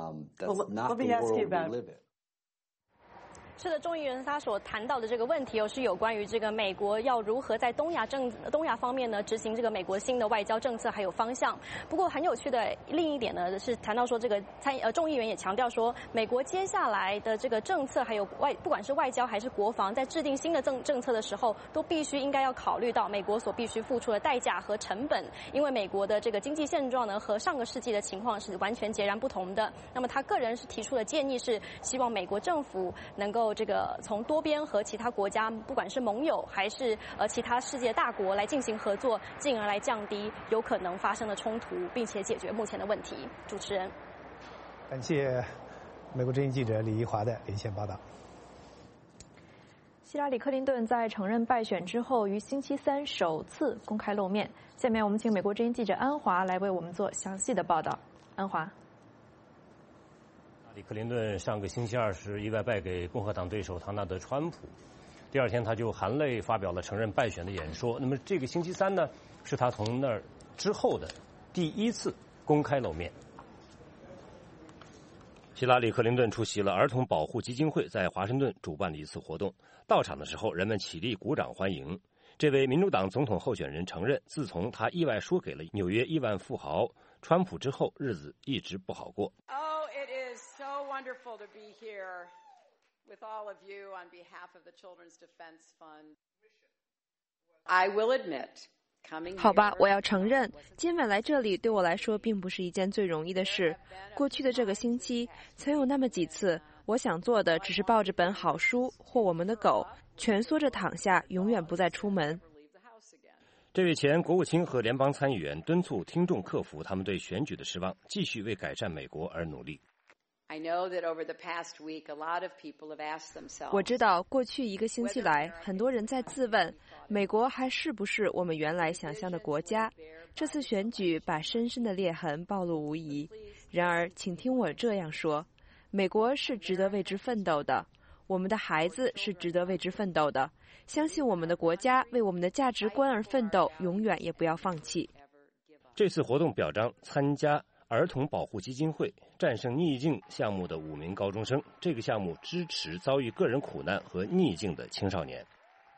是的，众议员他所谈到的这个问题是有关于这个美国要如何在东亚方面呢执行这个美国新的外交政策还有方向。不过很有趣的另一点呢是谈到说，这个众议员也强调说，美国接下来的这个政策还有不管是外交还是国防，在制定新的政策的时候，都应该要考虑到美国所必须付出的代价和成本。因为美国的这个经济现状呢和上个世纪的情况是完全截然不同的。那么他个人是提出的建议是，希望美国政府能够这个从多边和其他国家，不管是盟友还是其他世界大国来进行合作，进而来降低有可能发生的冲突，并且解决目前的问题。主持人， 感谢美国之音记者李怡华的连线报道。 希拉里·克林顿在承认败选之后，于星期三首次公开露面。下面我们请美国之音记者安华来为我们做详细的报道。安华。 克林顿上个星期二是意外败给共和党对手唐纳德·川普，第二天他就含泪发表了承认败选的演说。那么这个星期三呢，是他从那儿之后的第一次公开露面。希拉里·克林顿出席了儿童保护基金会在华盛顿主办的一次活动，到场的时候人们起立鼓掌欢迎。这位民主党总统候选人承认，自从他意外输给了纽约亿万富豪川普之后，日子一直不好过。 Wonderful to be here with all of you on behalf of the Children's Defense Fund. I will admit, coming here. 好吧，我要承认，今晚来这里对我来说并不是一件最容易的事。过去的这个星期，曾有那么几次，我想做的只是抱着本好书或我们的狗，蜷缩着躺下，永远不再出门。 这位前国务卿和联邦参议员敦促听众克服他们对选举的失望，继续为改善美国而努力。 我知道过去一个星期来，很多人在自问，美国还是不是我们原来想象的国家？这次选举把深深的裂痕暴露无遗。然而，请听我这样说，美国是值得为之奋斗的，我们的孩子是值得为之奋斗的。相信我们的国家为我们的价值观而奋斗，永远也不要放弃。 这次活动表彰参加儿童保护基金会战胜逆境项目的5名高中生，这个项目支持遭遇个人苦难和逆境的青少年。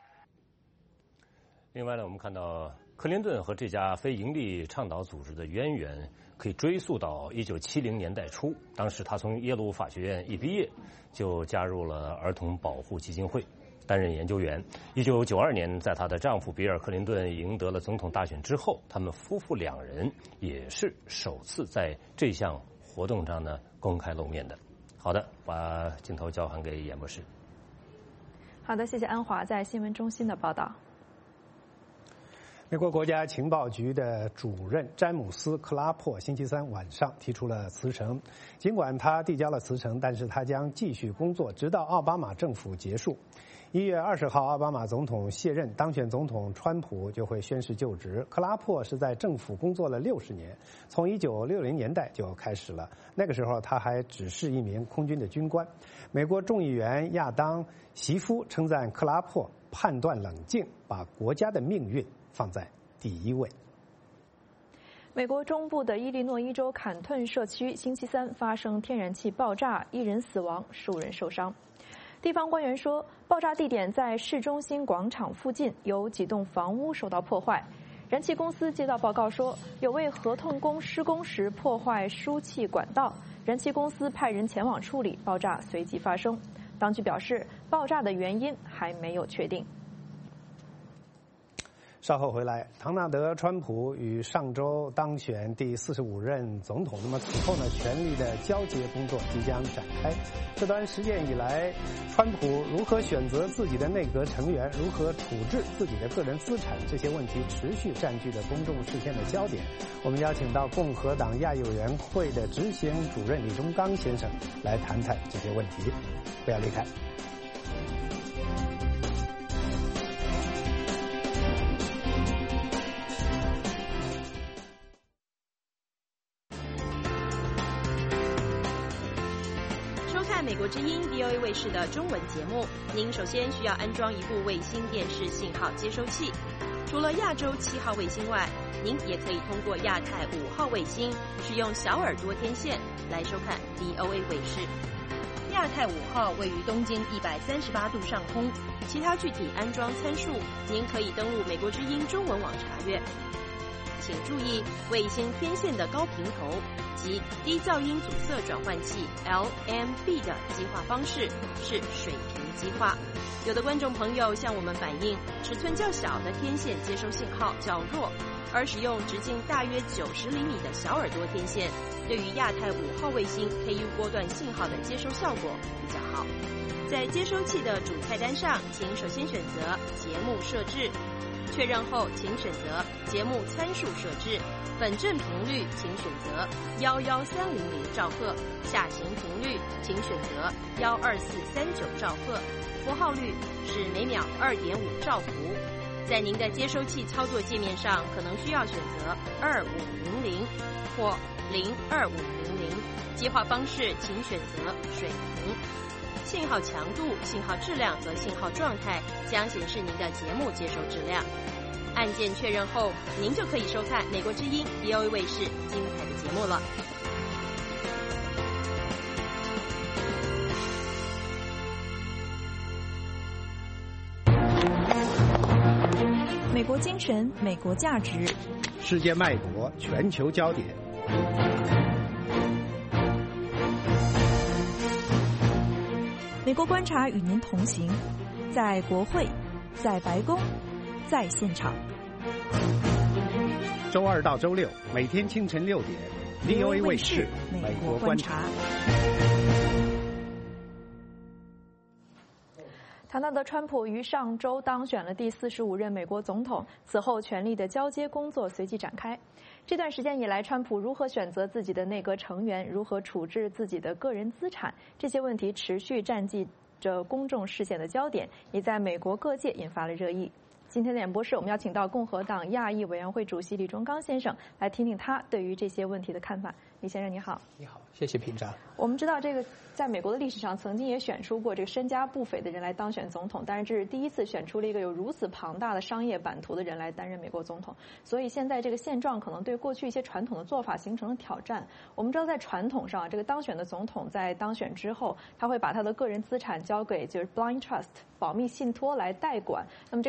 另外呢，我们看到克林顿和这家非营利倡导组织的渊源可以追溯到1970年代初，当时他从耶鲁法学院一毕业就加入了儿童保护基金会。 担任研究员。1992年，在她的丈夫比尔·克林顿赢得了总统大选之后，他们夫妇2人也是首次在这项活动上呢公开露面的。好的，把镜头交还给演播室。 好的，谢谢安华在新闻中心的报道。 美国国家情报局的主任詹姆斯·克拉珀星期三晚上提出了辞呈。尽管他递交了辞呈，但是他将继续工作，直到奥巴马政府结束。1月20号，奥巴马总统卸任，当选总统川普就会宣誓就职。克拉珀是在政府工作了60年，从1960年代就开始了。那个时候他还只是一名空军的军官。美国众议员亚当·席夫称赞克拉珀判断冷静，把国家的命运放在第一位。 美国中部的伊利诺伊州坎顿社区星期三发生天然气爆炸，1人死亡，数人受伤。地方官员说，爆炸地点在市中心广场附近，有几栋房屋受到破坏。燃气公司接到报告说，有位合同工施工时破坏输气管道，燃气公司派人前往处理，爆炸随即发生。当局表示，爆炸的原因还没有确定。 稍后回来，唐纳德·川普与上周当选第45任总统，那么此后呢，权力的交接工作即将展开。这段时间以来，川普如何选择自己的内阁成员，如何处置自己的个人资产，这些问题持续占据着公众视线的焦点。我们邀请到共和党亚裔委员会的执行主任李忠刚先生来谈谈这些问题。不要离开。 美国之音 VOA 卫视的中文节目，您首先需要安装一部卫星电视信号接收器。除了亚洲7号卫星外，您也可以通过亚太5号卫星，使用小耳朵天线来收看 VOA 卫视。亚太5号位于东经138度上空，其他具体安装参数，您可以登录美国之音中文网查阅。请注意，卫星天线的高频头及低噪音阻塞转换器 LMB 的激化方式是水平激化。有的观众朋友向我们反映，尺寸较小的天线接收信号较弱，而使用直径大约90厘米的小耳朵天线，对于亚太5号卫星 KU 波段信号的接收效果比较好。在接收器的主菜单上，请首先选择节目设置。确认后，请选择节目参数设置，本振频率请选择11300兆赫，下行频率请选择12439兆赫，符号率是每秒2.5兆伏。在您的接收器操作界面上，可能需要选择2500或02500，激化方式请选择水平。信号强度、信号质量和信号状态将显示您的节目接收质量。按键确认后，您就可以收看美国之音 VOA 卫视精彩的节目了。 美国精神，美国价值， 世界脉搏，全球焦点。 美国观察与您同行，在国会，在白宫，在现场。 周2到周6，每天清晨6点 ，VOA 卫视美国观察。 唐纳德·川普于上周当选了第45任美国总统，此后权力的交接工作随即展开。这段时间以来，川普如何选择自己的内阁成员，如何处置自己的个人资产，这些问题持续占据着公众视线的焦点，也在美国各界引发了热议。今天的演播室，我们邀请到共和党亚裔委员会主席李忠刚先生来听听他对于这些问题的看法。李先生，你好。 你好，谢谢平章。 我们知道，这个在美国的历史上曾经也选出过这个身家不菲的人来当选总统，但是这是第一次选出了一个有如此庞大的商业版图的人来担任美国总统。所以现在这个现状可能对过去一些传统的做法形成了挑战。我们知道，在传统上，这个当选的总统在当选之后，他会把他的个人资产交给就是 blind trust 保密信托来代管。那么这个保密信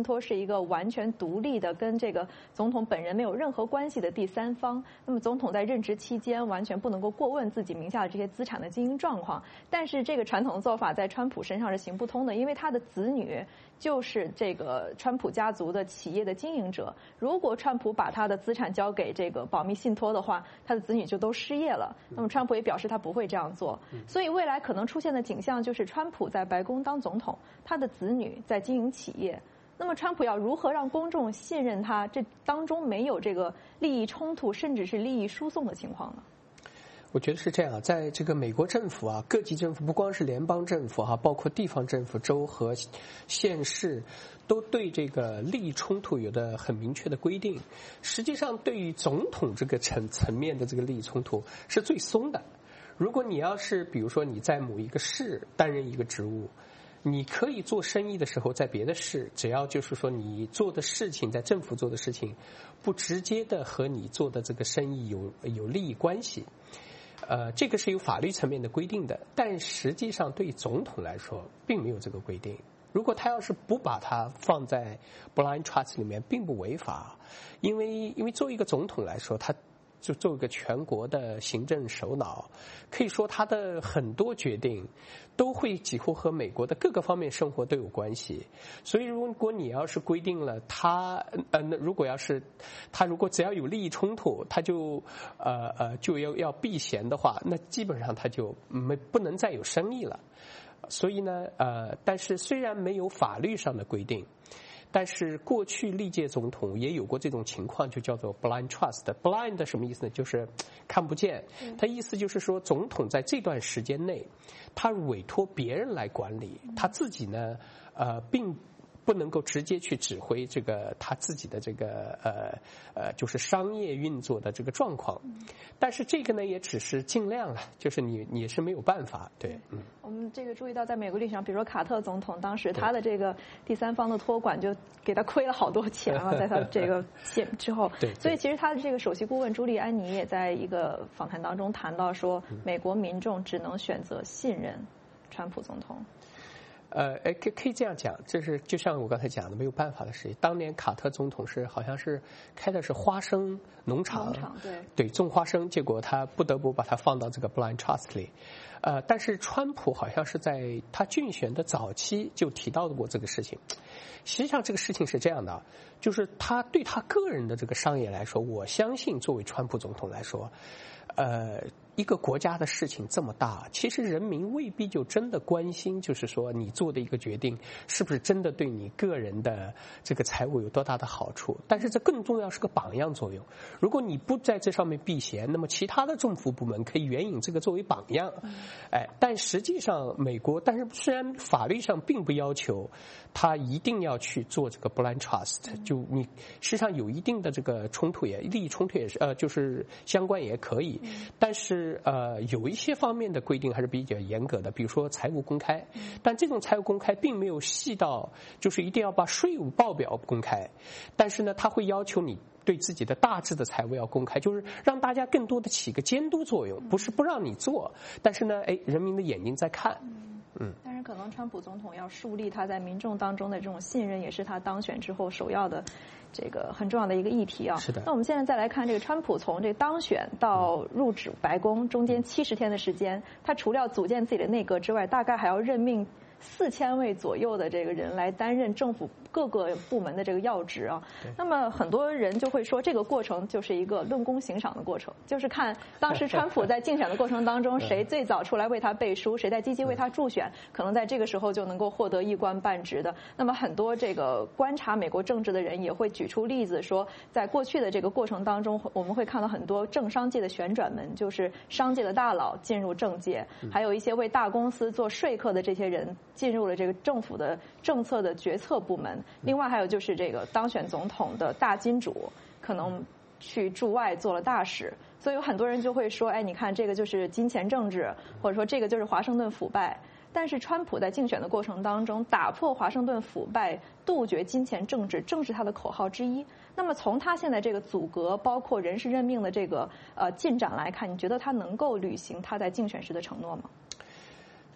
信托是一个完全独立的，跟这个总统本人没有任何关系的第三方。那么总统在任职期间完全不能够过问自己名下的这些资产的经营状况。但是这个传统做法在川普身上是行不通的，因为他的子女就是这个川普家族的企业的经营者。如果川普把他的资产交给这个保密信托的话，他的子女就都失业了。那么川普也表示他不会这样做。所以未来可能出现的景象就是川普在白宫当总统，他的子女在经营企业。那么川普要如何让公众信任他？这当中没有这个利益冲突，甚至是利益输送的情况呢？ 我觉得是这样，在这个美国政府啊，各级政府不光是联邦政府哈，包括地方政府、州和县市，都对这个利益冲突有的很明确的规定。实际上，对于总统这个层面的这个利益冲突是最松的。如果你要是比如说你在某一个市担任一个职务，你可以做生意的时候在别的市，只要就是说你做的事情在政府做的事情不直接的和你做的这个生意有利益关系。这个是有法律层面的规定的，但实际上对总统来说并没有这个规定。如果他要是不把它放在 blind trust 里面，并不违法，因为作为一个总统来说，他就作为一个全国的行政首脑，可以说他的很多决定都会几乎和美国的各个方面生活都有关系。所以如果你要是规定了他如果只要有利益冲突，他就要避嫌的话，那基本上他就不能再有生意了。所以呢但是虽然没有法律上的规定，但是过去历届总统也有过这种情况，就叫做 blind trust。blind 什么意思呢？就是看不见。它意思就是说，总统在这段时间内，他委托别人来管理，他自己呢并不能够直接去指挥这个他自己的这个就是商业运作的这个状况。但是这个呢也只是尽量了，就是你是没有办法。对， 我们这个注意到，在美国历史上，比如说卡特总统，当时他的这个第三方的托管就给他亏了好多钱啊，在他这个卸之后。 对， 所以其实他的这个首席顾问朱利安尼也在一个访谈当中谈到说，美国民众只能选择信任川普总统。 可以这样讲，这是就像我刚才讲的，没有办法的事情。当年卡特总统好像是开的是花生农场，对，种花生，结果他不得不把它放到这个 blind trust 里。但是川普好像是在他竞选的早期就提到过这个事情。实际上这个事情是这样的，就是他对他个人的这个商业来说，我相信作为川普总统来说，一个国家的事情这么大，其实人民未必就真的关心，就是说你做的一个决定是不是真的对你个人的这个财务有多大的好处。但是这更重要是个榜样作用。如果你不在这上面避嫌，那么其他的政府部门可以援引这个作为榜样。但实际上美国，但是虽然法律上并不要求他一定要去做这个 blind trust， 就你实际上有一定的这个冲突利益冲突也是就是相关也可以，但是有一些方面的规定还是比较严格的，比如说财务公开，但这种财务公开并没有细到就是一定要把税务报表公开，但是呢，他会要求你对自己的大致的财务要公开，就是让大家更多的起个监督作用，不是不让你做，但是呢，人民的眼睛在看。 但是可能川普总统要树立他在民众当中的这种信任，也是他当选之后首要的这个很重要的一个议题啊。 是的。 那我们现在再来看这个川普从这个当选到入主白宫中间70天的时间，他除了组建自己的内阁之外，大概还要任命4000位左右的这个人来担任政府各个部门的这个要职啊。那么很多人就会说，这个过程就是一个论功行赏的过程，就是看当时川普在竞选的过程当中，谁最早出来为他背书，谁在积极为他助选，可能在这个时候就能够获得一官半职的。那么很多这个观察美国政治的人也会举出例子说，在过去的这个过程当中，我们会看到很多政商界的旋转门，就是商界的大佬进入政界，还有一些为大公司做说客的这些人进入了这个政府的政策的决策部门。另外还有就是这个当选总统的大金主可能去驻外做了大使，所以有很多人就会说，你看这个就是金钱政治，或者说这个就是华盛顿腐败。但是川普在竞选的过程当中打破华盛顿腐败，杜绝金钱政治，正是他的口号之一。那么从他现在这个组阁包括人事任命的这个进展来看，你觉得他能够履行他在竞选时的承诺吗？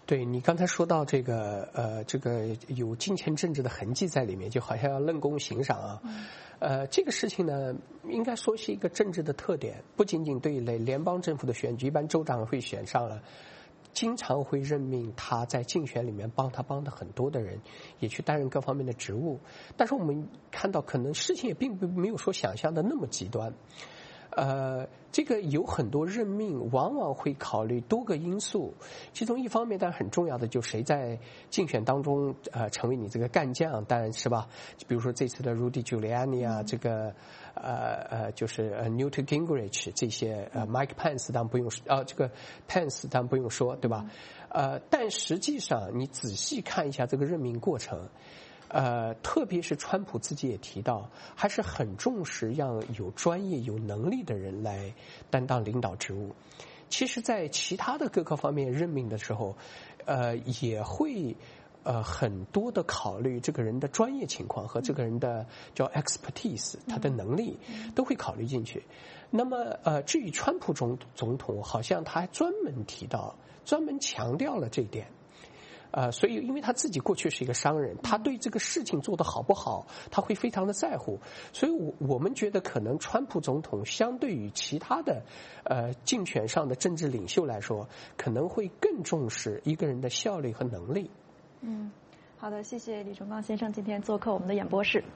对你刚才说到这个这个有金钱政治的痕迹在里面，就好像要论功行赏啊。这个事情呢，应该说是一个政治的特点，不仅仅对联邦政府的选举，一般州长会选上了，经常会任命他在竞选里面帮的很多的人，也去担任各方面的职务。但是我们看到，可能事情也并没有说想象的那么极端。这个有很多任命往往会考虑多个因素，其中一方面当然很重要的就谁在竞选当中成为你这个干将，当然是吧？比如说这次的 Rudy Giuliani 啊，这个就是 Newt Gingrich 这些Mike Pence 当然不用这个 Pence 当然不用说，对吧？但实际上你仔细看一下这个任命过程。特别是川普自己也提到，还是很重视让有专业、有能力的人来担当领导职务。其实，在其他的各个方面任命的时候，也会很多的考虑这个人的专业情况和这个人的叫 expertise， 他的能力都会考虑进去。那么，至于川普总统，好像他还专门强调了这一点。所以因为他自己过去是一个商人，他对这个事情做得好不好，他会非常的在乎。所以我们觉得可能川普总统相对于其他的竞选上的政治领袖来说，可能会更重视一个人的效率和能力。 好的，谢谢李崇刚先生今天做客我们的演播室。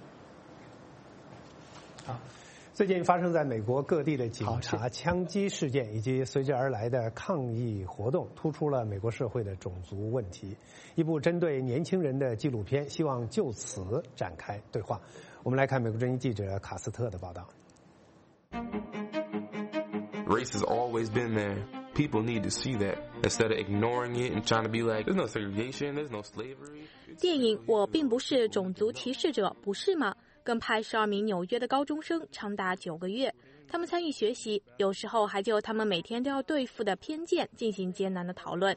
好。最近发生在美国各地的警察枪击事件以及随之而来的抗议活动，突出了美国社会的种族问题。一部针对年轻人的纪录片希望就此展开对话。我们来看美国之音记者卡斯特的报道。 Race has always been there. People need to see that instead of ignoring it and trying to be like, there's no segregation, there's no slavery. 电影《我并不是种族歧视者》，不是吗？跟派12名纽约的高中生长达9个月，他们参与学习，有时候还就他们每天都要对付的偏见进行艰难的讨论。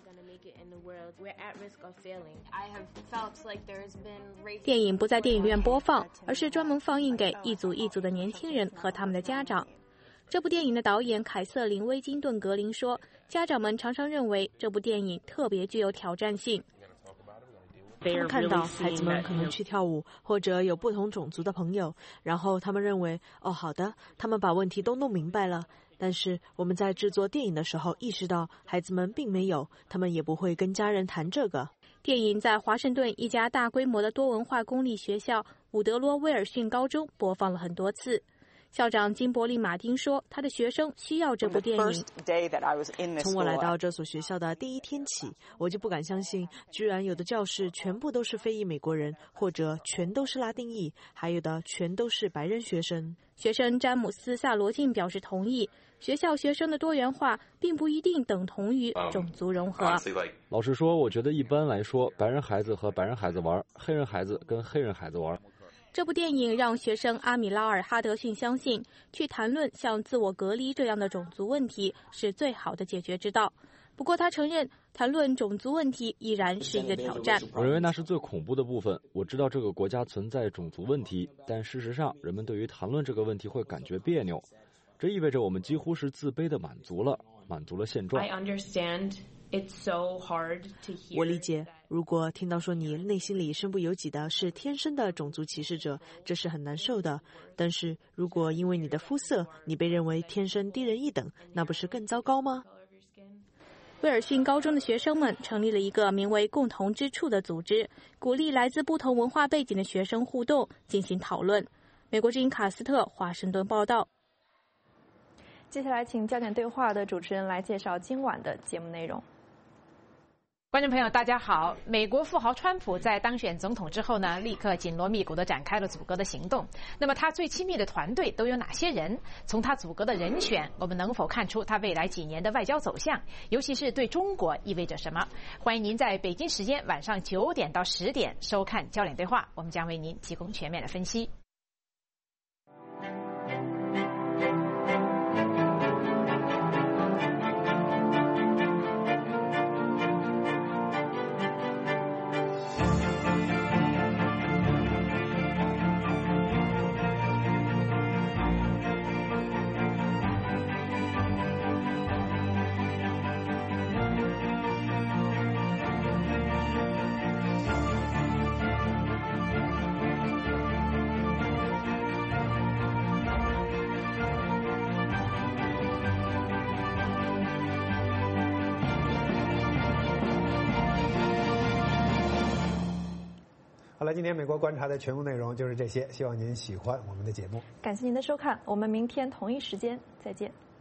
电影不在电影院播放，而是专门放映给一组一组的年轻人和他们的家长。这部电影的导演凯瑟琳·威金顿·格林说，家长们常常认为这部电影特别具有挑战性。 他们看到孩子们可能去跳舞，或者有不同种族的朋友，然后他们认为，好的，他们把问题都弄明白了。但是我们在制作电影的时候意识到，孩子们并没有，他们也不会跟家人谈这个。 电影在华盛顿一家大规模的多文化公立学校伍德罗威尔逊高中播放了很多次。校长金伯利·马丁说，他的学生需要这部电影。 从我来到这所学校的第一天起，我就不敢相信，居然有的教室全部都是非裔美国人，或者全都是拉丁裔，还有的全都是白人学生。 学生詹姆斯·萨罗晋表示同意，学校学生的多元化并不一定等同于种族融合。 老实说，我觉得一般来说，白人孩子和白人孩子玩，黑人孩子跟黑人孩子玩。 这部电影让学生阿米拉尔·哈德逊相信，去谈论像自我隔离这样的种族问题是最好的解决之道。不过他承认，谈论种族问题依然是一个挑战。 我认为那是最恐怖的部分。我知道这个国家存在种族问题，但事实上，人们对于谈论这个问题会感觉别扭。这意味着我们几乎是自卑的满足了现状。 我理解，如果听到说你内心里身不由己的是天生的种族歧视者，这是很难受的。但是如果因为你的肤色，你被认为天生低人一等，那不是更糟糕吗？ 威尔逊高中的学生们成立了一个名为共同之处的组织，鼓励来自不同文化背景的学生互动，进行讨论。美国之音卡斯特华盛顿报道。 接下来请焦点对话的主持人来介绍今晚的节目内容。 观众朋友大家好，美国富豪川普在当选总统之后呢，立刻紧锣密鼓地展开了组阁的行动。那么他最亲密的团队都有哪些人？从他组阁的人选，我们能否看出他未来几年的外交走向，尤其是对中国意味着什么？欢迎您在北京时间晚上9点到10点收看焦点对话，我们将为您提供全面的分析。 了，今天美国观察的全部内容就是这些，希望您喜欢我们的节目。 感谢您的收看，我们明天同一时间再见。